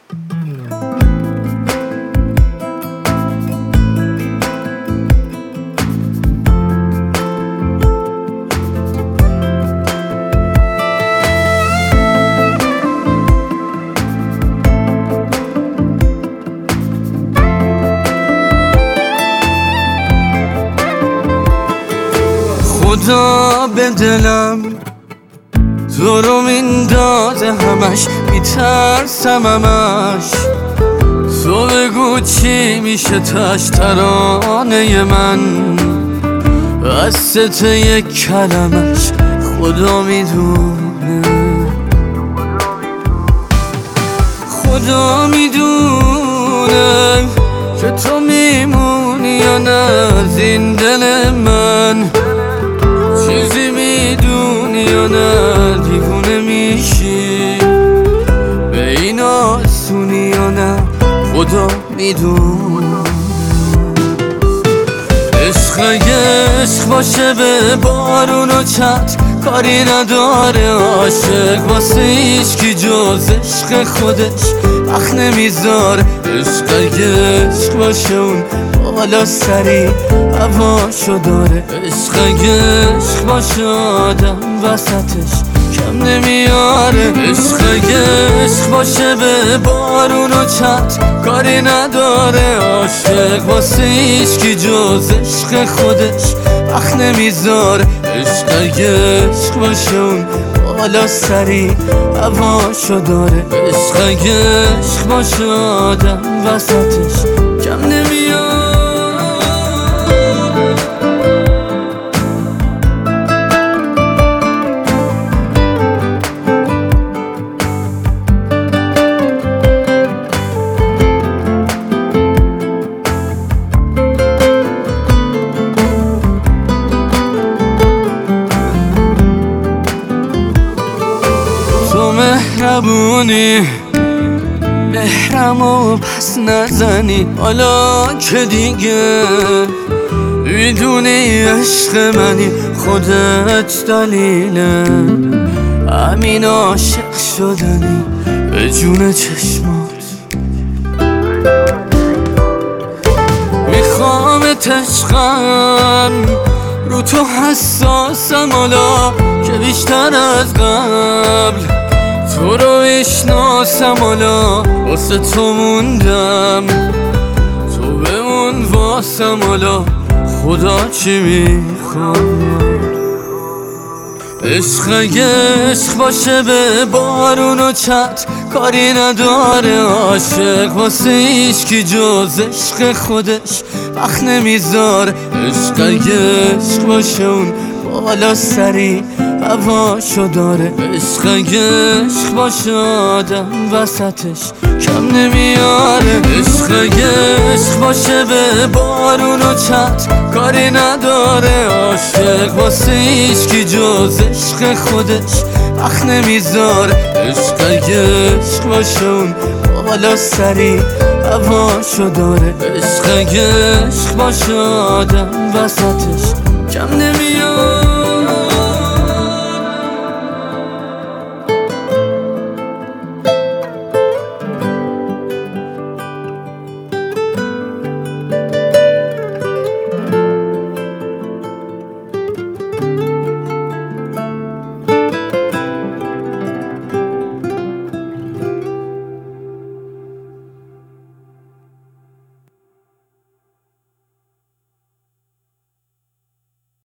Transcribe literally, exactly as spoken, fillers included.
خدا به دلم تو رو میندازه همش، میترسم همش. تو بگو چی میشه تش ترانه من، از ست یک کلمش خدا میدونه. خدا میدونه که تو میمونی یا نه از این دل من. چیزی میدونی یا نه دیوونه میشی، به این آسونی یا نه خدا میدونه. عشق اگه عشق باشه به بارون و چت کاری نداره. عاشق واسه هیچکی جز عشق خودش وقت نمیذاره. عشق اگه عشق باشه اون بالا سری هواشو داره. عشق اگه عشق باشه آدم وسطش کم نمیاره. عشق اگه عشق باشه به بارون و چت کاری نداره. عاشق واسه هیچکی جز عشق خودش وقت نمیذاره. عشق اگه عشق باشه اون بالا سری هواشو داره. عشق اگه عشق باشه آدم وسطش کم نمیاره. مهربونی مهرمو پس نزنی حالا که دیگه میدونی عشق منی. خودت دلیله همین عاشق شدنی به جون چشمات. میخوامت عشقم رو تو حساسم حالا که بیشتر از قبل. تو رو بشناسم حالا واسه تو موندم، تو بمون واسم حالا خدا چی میخواد. عشق اگه عشق باشه به بارون و چت کاری نداره. عاشق واسه هیچکی جز عشق خودش وقت نمیذاره. عشق اگه عشق باشه اون بالا سری هواشو داره. عشق اگه عشق باشه آدم وسطش کم نمیاره. عشق اگه عشق باشه به بارون و چت کاری نداره. عاشق واسه هیچکی جز عشق خودش وقت نمیذاره. عشق اگه عشق باشه اون بالا سری هواشو داره. عشق اگه عشق باشه آدم وسطش کم نمیاره.